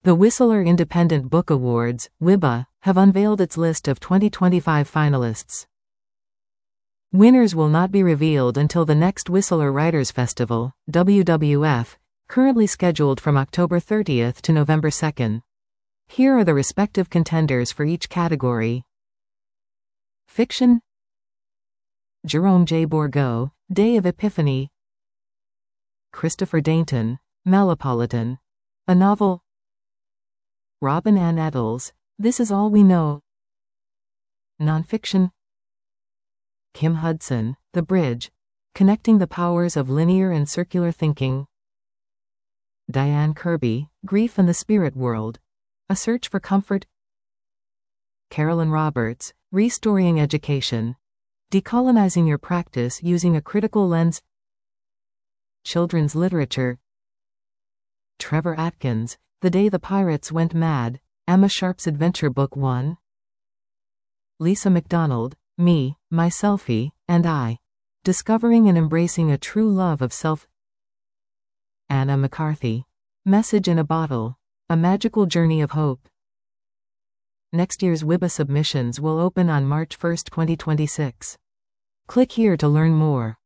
The Whistler Independent Book Awards, WIBA, have unveiled its list of 2025 finalists. Winners will not be revealed until the next Whistler Writers Festival, WWF, currently scheduled from October 30th to November 2nd. Here are the respective contenders for each category. Fiction: Jerome J. Bourgault, Day of Epiphany. Christopher Dainton, Malapolitan, a novel. Robin Ann Eddles, This Is All We Know. Nonfiction: Kim Hudson, The Bridge, Connecting the Powers of Linear and Circular Thinking. Diane Kirby, Grief and the Spirit World, A Search for Comfort. Carolyn Roberts, Restoring Education, Decolonizing Your Practice Using a Critical Lens. Children's Literature: Trevor Atkins, The Day the Pirates Went Mad, Emma Sharp's Adventure Book 1. Lisa McDonald, Me, My Selfie, and I, Discovering and Embracing a True Love of Self. Anna McCarthy, Message in a Bottle, A Magical Journey of Hope. Next year's WIBA submissions will open on March 1, 2026. Click here to learn more.